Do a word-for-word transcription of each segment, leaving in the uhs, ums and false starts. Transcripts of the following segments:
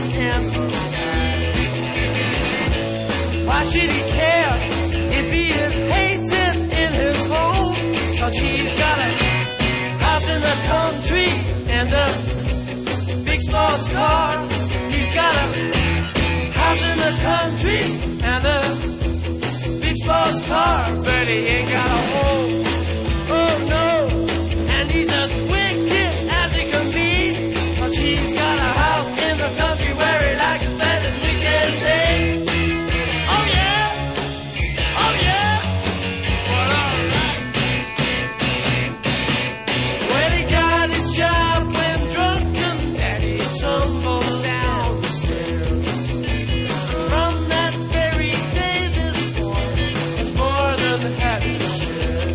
and why should he care if he is hated in his home? Cause he's got a house in the country and a big sports car. He's got a house in the country and a big sports car, but he ain't got a home. Oh no, and he's as wicked as he can be, cause he's got a house in the country where he likes to spend his weekend day. Oh yeah, oh yeah, well alright. When he got his job when drunken daddy tumbled down the stairs, from that very day this boy is more than happy to share.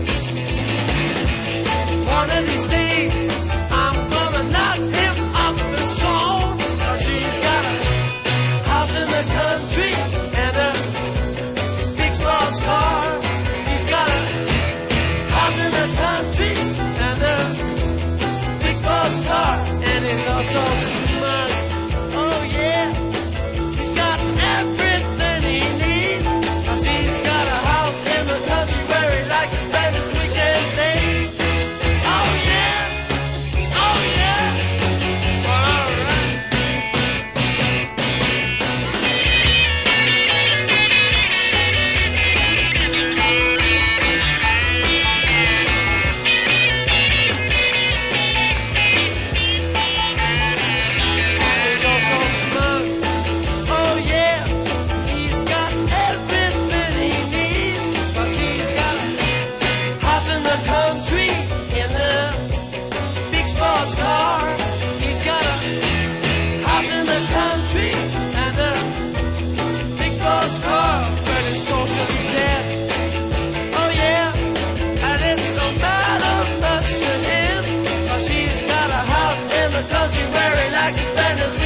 One of these days I'm gonna knock him off the song, cause he's got a house in the country and a big sports car. He's got a house in the country and a big sports car, and he's also smart. Oh yeah, he's got everything he needs, cause he's got a house in the country where he likes to spend his weekend days. Oh yeah, oh yeah, well alright. He's also smart. Oh yeah, he's got everything he needs, cause he's got a house in the country in the big sports car. He's got a house in the country and a big sports car, but he's socially dead. Oh yeah, and it don't matter much to him, cause he's got a house in the country where he likes to spend his